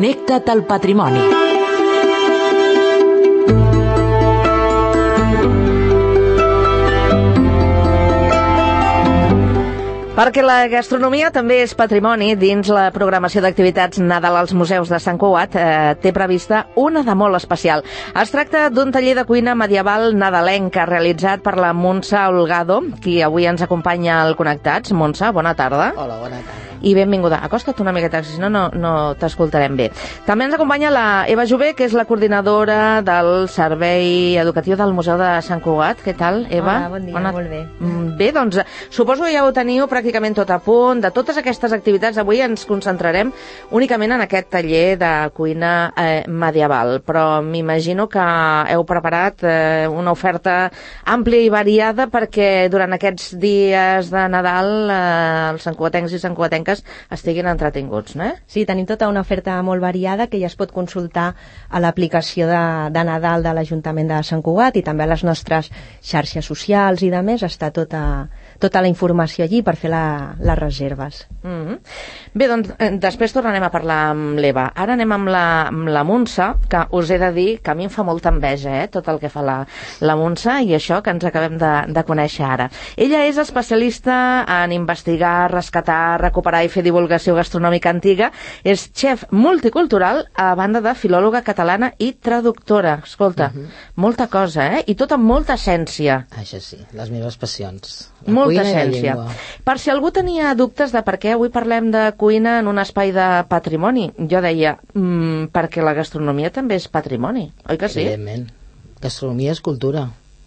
Connecta't al patrimoni. Perquè la gastronomia també és patrimoni, dins la programació d'activitats Nadal als museus de Sant Cugat té prevista una de molt especial. Es tracta d'un taller de cuina medieval nadalenca realitzat per la Montse Holgado, qui avui ens acompanya al Connectats. Montse, bona tarda. Hola, bona tarda. I benvinguda. Acosta't una miqueta, si no, no t'escoltarem bé. També ens acompanya la Eva Jové, que és la coordinadora del Servei Educatiu del Museu de Sant Cugat. Què tal, Eva? Hola, bon dia, molt bé. Bé, doncs, suposo que ja ho teniu pràcticament tot a punt. De totes aquestes activitats, avui ens concentrarem únicament en aquest taller de cuina medieval, però m'imagino que heu preparat una oferta àmplia i variada perquè durant aquests dies de Nadal els santcugatencs i santcugatenques estiguin entretinguts, no? Sí, tenim tota una oferta molt variada que ja es pot consultar a l'aplicació de Nadal de l'Ajuntament de Sant Cugat i també a les nostres xarxes socials i de més. Està tota la informació allí per fer les reserves. Bé, doncs després tornarem a parlar amb l'Eva. Ara anem amb la Montse, que us he de dir que a mi em fa molta enveja, tot el que fa la Montse i això que ens acabem de conèixer ara. Ella és especialista en investigar, rescatar, recuperar i fer divulgació gastronòmica antiga. És xef multicultural, a banda de filòloga catalana i traductora. Escolta, molta cosa, i tot amb molta essència. Això sí, les meves passions. Molta essència. Per si algú tenia dubtes de per què avui parlem de cuina en un espai de patrimoni, jo deia, perquè la gastronomia també és patrimoni, oi que sí? Evidentment. Gastronomia és cultura.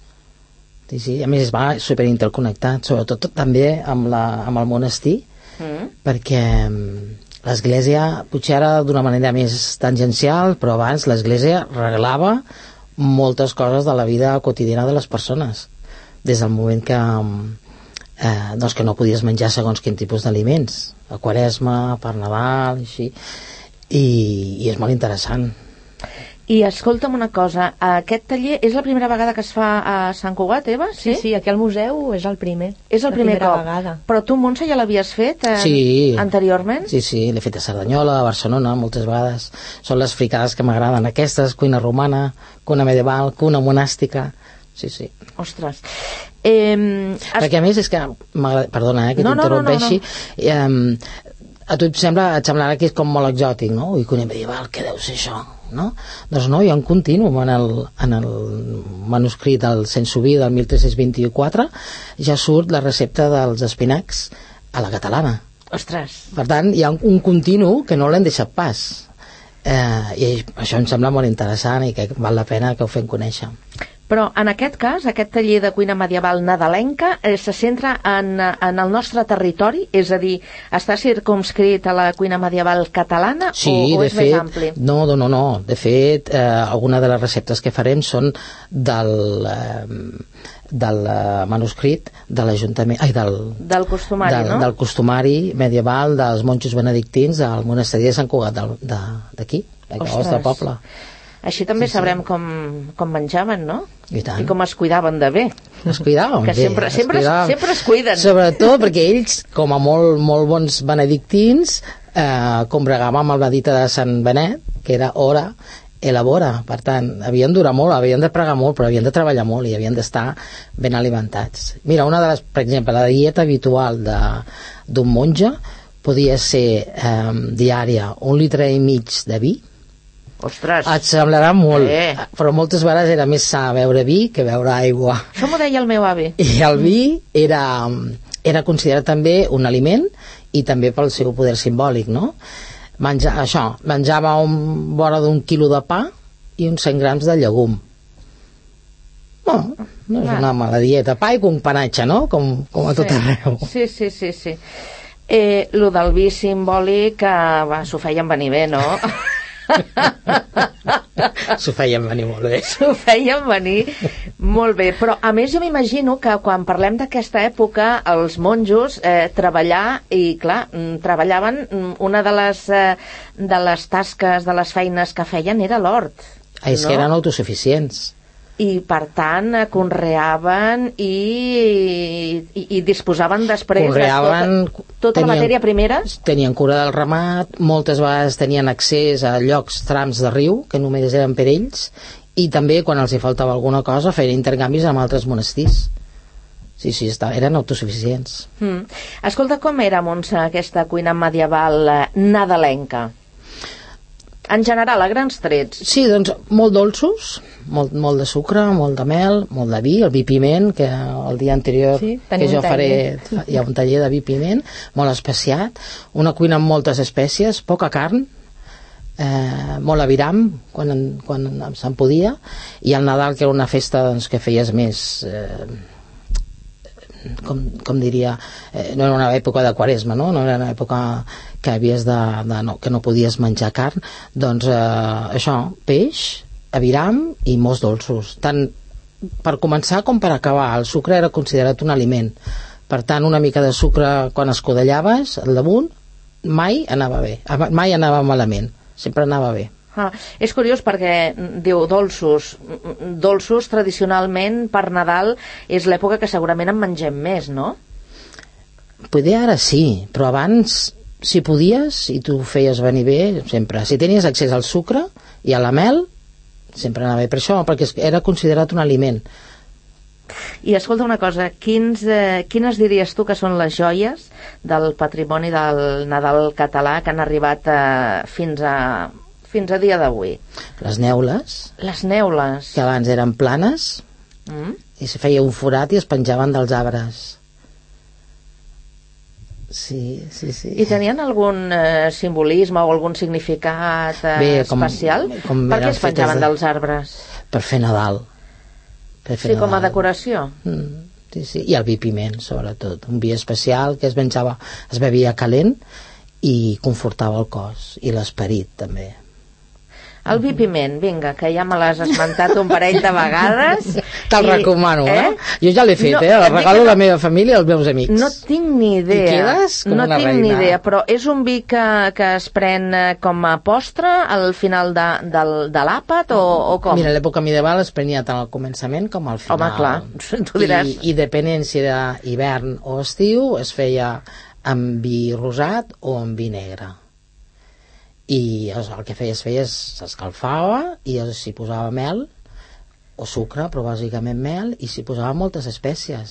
Sí, sí. A més va superinterconnectat, sobretot també amb el monestir, perquè l'església, potser ara d'una manera més tangencial, però abans l'església reglava moltes coses de la vida quotidiana de les persones, des del moment que no podies menjar segons quin tipus d'aliments, a Quaresma, per Nadal, així, i és molt interessant. I escolta'm una cosa, aquest taller és la primera vegada que es fa a Sant Cugat, Eva? Sí, aquí al museu és el primer. És el primer cop. Vegada. Però tu, Montse, ja l'havies fet anteriorment? Sí, l'he fet a Cerdanyola, a Barcelona, moltes vegades. Són les fricades que m'agraden aquestes, cuina romana, cuina medieval, cuina monàstica. Sí. Ostres. Perquè a més és que, perdona que t'interrompeixi, a tu et semblarà que és com molt exòtic, no? Ui, cuina medieval, què deu ser això? No? Doncs no, hi ha un continu en el manuscrit del Sensoví del 1324 ja surt la recepta dels espinacs a la catalana. Ostres. Per tant, hi ha un continu que no l'hem deixat pas, i això em sembla molt interessant i que val la pena que ho fem conèixer. Però en aquest cas, aquest taller de cuina medieval nadalenca se centra en el nostre territori? És a dir, està circumscrit a la cuina medieval catalana o és més ampli? No. De fet, alguna de les receptes que farem són del manuscrit de l'Ajuntament... Del costumari, no? Del costumari medieval dels monjos benedictins del monestir de Sant Cugat d'aquí, del nostre poble. Així també sabrem com menjaven, no? I tant. I com es cuidaven de bé. Es cuidaven bé. Que sempre es cuiden. Sobretot perquè ells, com a molt bons benedictins, combregaven amb el vedita de Sant Benet, que era hora, elabora. Per tant, havien durar molt, havien de pregar molt, però havien de treballar molt i havien d'estar ben alimentats. Mira, una de les, per exemple, la dieta habitual d'un monge podia ser diària 1,5 litres de vi. Ostres. Et semblarà molt, però moltes vegades era més sa beure vi que beure aigua. Això m'ho deia el meu avi. I el vi era considerat també un aliment i també pel seu poder simbòlic, no? Menjava vora d'1 quilo de pa i uns 100 grams de llegum. No és una mala dieta. Pa i companatge, no? Com a tot arreu. Sí. Lo del vi simbòlic, s'ho feien venir bé, no? S'ho feien venir molt bé. S'ho feien venir molt bé. Però a més jo m'imagino que quan parlem d'aquesta època els monjos treballaven, una de les tasques, de les feines que feien era l'hort. És que eren autosuficients. I, per tant, conreaven i disposaven després tota la matèria primera? Tenien cura del ramat, moltes vegades tenien accés a llocs, trams de riu, que només eren per ells, i també, quan els hi faltava alguna cosa, feien intercanvis amb altres monestirs. Sí, eren autosuficients. Escolta, com era, Montse, aquesta cuina medieval nadalenca? En general, a grans trets. Sí, doncs molt dolços, molt de sucre, molt de mel, molt de vi, el vi piment, que el dia anterior que jo faré, hi ha un taller de vi piment, molt especiat, una cuina amb moltes espècies, poca carn, molt aviram quan se'n podia, i el Nadal, que era una festa doncs, que feies més... com diria, no era una època de quaresma, no era una època que havies que no podies menjar carn, doncs això, peix, aviram i molts dolços, tant per començar com per acabar. El sucre era considerat un aliment, per tant una mica de sucre quan escodellaves al damunt mai anava bé, mai anava malament, sempre anava bé. És curiós perquè diu dolços tradicionalment per Nadal és l'època que segurament en mengem més, no? Poder ara sí, però abans si podies i tu feies venir bé sempre, si tenies accés al sucre i a la mel sempre anava bé, per això, perquè era considerat un aliment. I escolta una cosa, quines diries tu que són les joies del patrimoni del Nadal català que han arribat fins a dia d'avui? Les neules. Les neules. Que abans eren planes i se feia un forat i es penjaven dels arbres. Sí. I tenien algun simbolisme o algun significat especial? Per què es penjaven dels arbres? Per fer Nadal. Sí, com a decoració. Sí. I el vi piment, sobretot. Un vi especial que es bevia calent i confortava el cos i l'esperit també. El vi piment, vinga, que ja me l'has esmentat un parell de vegades. Te'l recomano, no? Jo ja l'he fet, el regalo a la meva família i als meus amics. No tinc ni idea. I quedes com una reina. No tinc ni idea, però és un vi que es pren com a postre al final de l'àpat o com? Mira, a l'època medieval es prenia tant al començament com al final. Home, clar, tu diràs. I depenent si era hivern o estiu, es feia amb vi rosat o amb vi negre. I el que feies s'escalfava i s'hi posava mel o sucre, però bàsicament mel, i s'hi posava moltes espècies.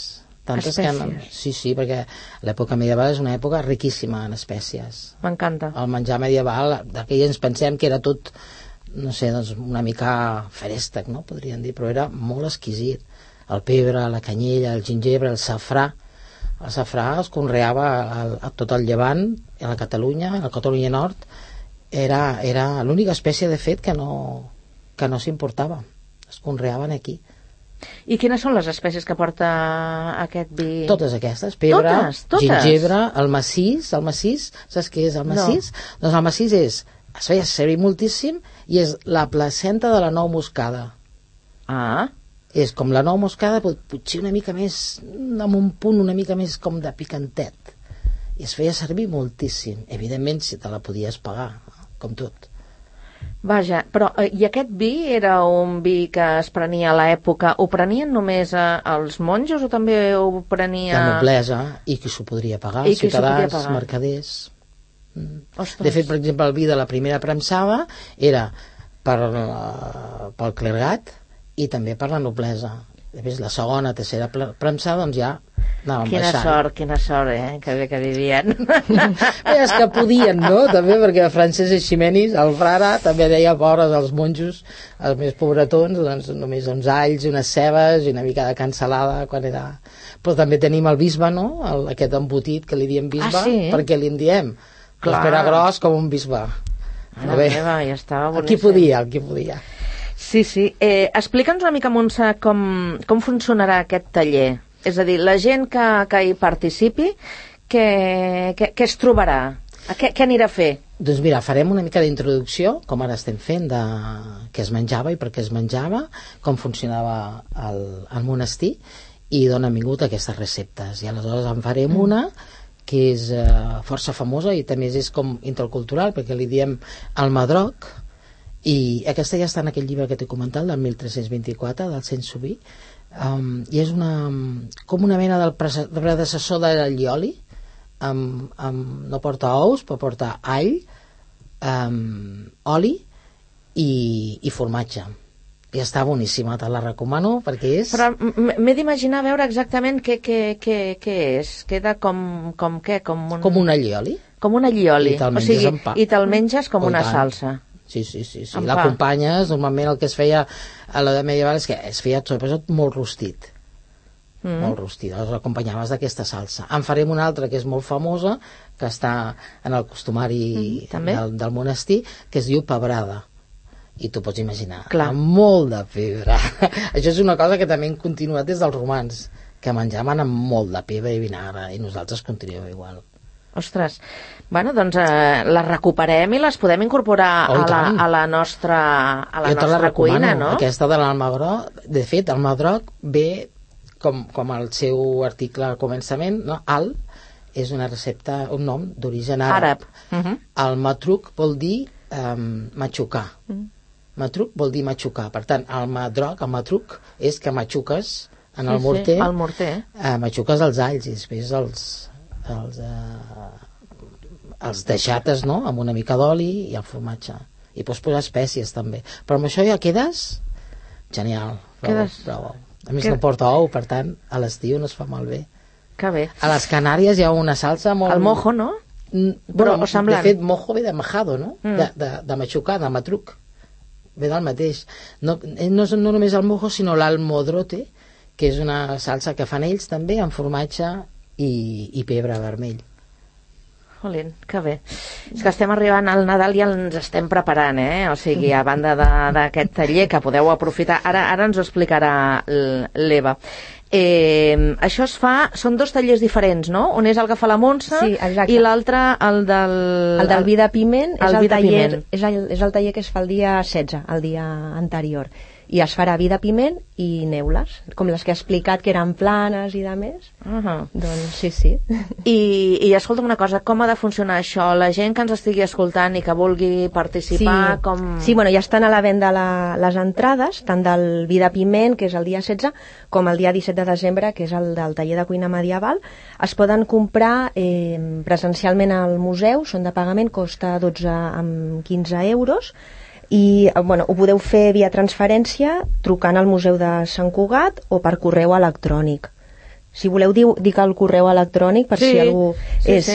Sí, perquè l'època medieval és una època riquíssima en espècies. M'encanta. El menjar medieval, d'aquí ens pensem que era tot, no sé, doncs una mica feréstec, no? Podríem dir, però era molt exquisit. El pebre, la canyella, el gingebre, el safrà. El safrà es conreava a tot el Llevant, a la Catalunya Nord. Era l'única espècie, de fet, que no s'importava. Es conreaven aquí. I quines són les espècies que porta aquest vi? Totes aquestes, pebre, gingebre, el massís, saps què és el massís? Doncs el massís es feia servir moltíssim i és la placenta de la nou moscada. És com la nou moscada, potser una mica més, amb un punt una mica més com de picantet. I es feia servir moltíssim. Evidentment, si te la podies pagar, com tot. Vaja, però i aquest vi era un vi que es prenia a l'època, ho prenien només els monjos o també ho prenia... La noblesa, i qui s'ho podria pagar, ciutadans, mercaders. De fet, per exemple, el vi de la primera premsada era pel clergat i també per la noblesa. Després, la segona, tercera premsada, doncs ja anàvem baixant. Quina sort, que bé que vivien. És que podien, no? També, perquè Francesc Eiximenis, el frare, també deia pobres als monjos, els més pobretons, doncs només uns alls, unes cebes i una mica de cansalada, quan era... Però també tenim el bisbe, no? Aquest embotit que li diem bisbe, perquè li en diem. Clar. Era gros com un bisbe. Ja estava boníssim. Qui podia. Sí. Explica'ns una mica, Montse, com funcionarà aquest taller. És a dir, la gent que hi participi, què es trobarà? Què anirà a fer? Doncs mira, farem una mica d'introducció, com ara estem fent, de què es menjava i per què es menjava, com funcionava el monestir, i d'on han vingut aquestes receptes. I aleshores en farem una que és força famosa i també és com intercultural, perquè li diem el madroc, I aquesta ja està en aquell llibre que t'he comentat, del 1324, del Saint-Subi, i és com una mena del predecessor de l'allioli, no porta ous, però porta all, oli i formatge. I està boníssima, te la recomano perquè és... Però m'he d'imaginar veure exactament què és. Queda com què? Com un allioli. Com un allioli. I te'l menges amb pa. I te'l menges com una salsa. Sí. L'acompanyes, normalment el que es feia a l'edat medieval és que es feia sobretot molt rostit. Molt rostit, els acompanyaves d'aquesta salsa. En farem una altra que és molt famosa, que està en el costumari del monestir, que es diu pebrada. I tu pots imaginar, amb molt de pebre. Això és una cosa que també hem continuat des dels romans, que menjaven amb molt de pebre i vinagre, i nosaltres continuem igual. Ostres, bueno, doncs les recuperem i les podem incorporar a la nostra cuina, no? Aquesta de l'almagroc, de fet, el almagroc ve com el seu article al començament, no? És una recepta, un nom d'origen àrab. El matruc vol dir matxucar. Matruc vol dir matxucar. Per tant, el matruc és que matxuques en el morter, matxuques els alls i després els deixates, no? Amb una mica d'oli i el formatge. I pots posar espècies també. Però amb això ja quedes genial. Prou. A més no porta ou, per tant, a l'estiu no es fa malbé. Que bé. A les Canàries hi ha una salsa molt... El mojo, no? Però de fet, mojo ve de majado, no? De matxucar, de matruc. Ve del mateix. No només el mojo, sinó l'almodrote, que és una salsa que fan ells també, amb formatge i pebre vermell. Jolín, que bé. És que estem arribant al Nadal i ens estem preparant, O sigui, a banda d'aquest taller que podeu aprofitar, ara ens ho explicarà l'Eva. Això es fa, són dos tallers diferents, no? Un és el que fa la Montse i l'altre el del vi de piment és el taller que es fa el dia 16, el dia anterior, i es farà vi de piment i neules, com les que he explicat, que eren planes i de més. Doncs sí. I escolta'm una cosa, com ha de funcionar això? La gent que ens estigui escoltant i que vulgui participar, com... Sí, bueno, ja estan a la venda les entrades, tant del vi de piment, que és el dia 16, com el dia 17 de desembre, que és el del taller de cuina medieval. Es poden comprar presencialment al museu, són de pagament, costa 12,15 euros, i ho podeu fer via transferència trucant al Museu de Sant Cugat o per correu electrònic. Si voleu dic el correu electrònic per si algú és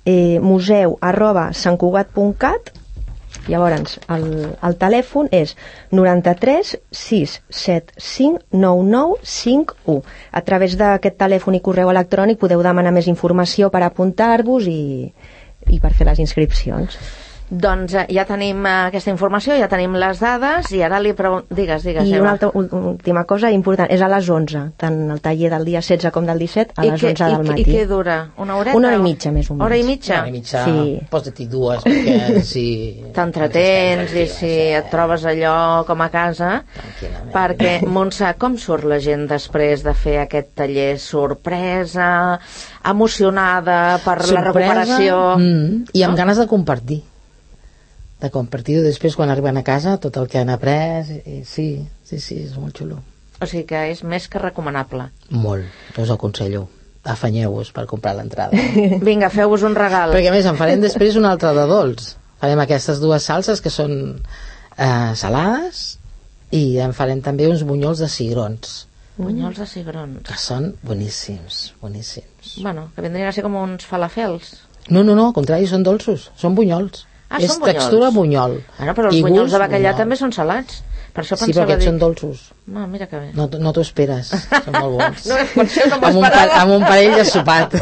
museu@santcugat.cat. Llavors el telèfon és 93 675 9951. A través d'aquest telèfon i correu electrònic podeu demanar més informació per apuntar-vos i per fer les inscripcions. Doncs ja tenim aquesta informació, ja tenim les dades i ara li pregunto... Digues, I una altra última cosa important, és a les 11, tant el taller del dia 16 com del 17, a les 11 del matí. I què dura? Una horeta? Una hora i mitja, més o menys. Hora i mitja? Una hora i mitja, posa-t'hi dues, perquè si... T'entretens i si et trobes allò com a casa, perquè, Montse, com surt la gent després de fer aquest taller? Sorpresa, emocionada per la recuperació... I amb ganes de compartir. De compartir-ho després quan arriben a casa tot el que han après, sí, és molt xulo. O sigui que és més que recomanable. Molt, us ho aconsello. Afanyeu-vos per comprar l'entrada. Vinga, feu-vos un regal. Perquè a més en farem després un altre de dolç. Farem aquestes dues salses que són salades i en farem també uns bunyols de cigrons. Bunyols de cigrons. Que són boníssims, boníssims. Bueno, que vindrien a ser com uns falafels. No, al contrari, són dolços, són bunyols. És són textura bunyol. Però els bunyols de bacallà també són salats. Per això sí, però aquests són dolços. Mira que bé. No t'ho esperes, són molt bons. No, per això no m'ho esperava. Amb un parell de sopat.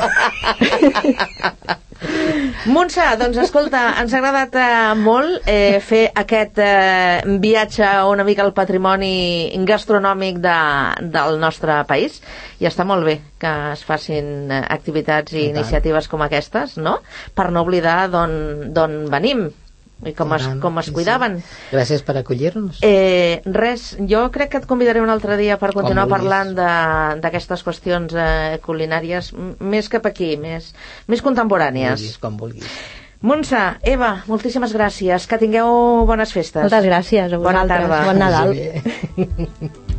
Montse, doncs escolta, ens ha agradat molt fer aquest viatge una mica al patrimoni gastronòmic del nostre país, i està molt bé que es facin activitats i iniciatives com aquestes, no? Per no oblidar d'on venim i com es cuidaven. Gràcies per acollir-nos. Res, jo crec que et convidaré un altre dia per continuar parlant d'aquestes qüestions culinàries més cap aquí, més contemporànies. Com vulguis. Montse, Eva, moltíssimes gràcies. Que tingueu bones festes. Moltes gràcies a vosaltres. Bona tarda. Bon Nadal.